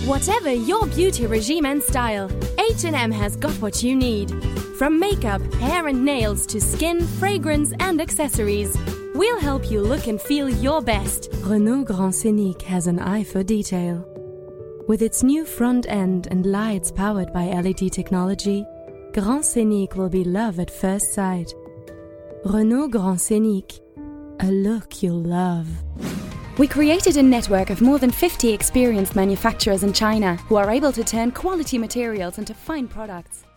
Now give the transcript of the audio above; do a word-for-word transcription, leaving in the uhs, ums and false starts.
Whatever your beauty regime and style, H and M has got what you need. From makeup, hair and nails to skin, fragrance and accessories, we'll help you look and feel your best. Renault Grand Scenic has an eye for detail. With its new front end and lights powered by L E D technology, Grand Scenic will be love at first sight. Renault Grand Scenic, a look you'll love. We created a network of more than fifty experienced manufacturers in China who are able to turn quality materials into fine products.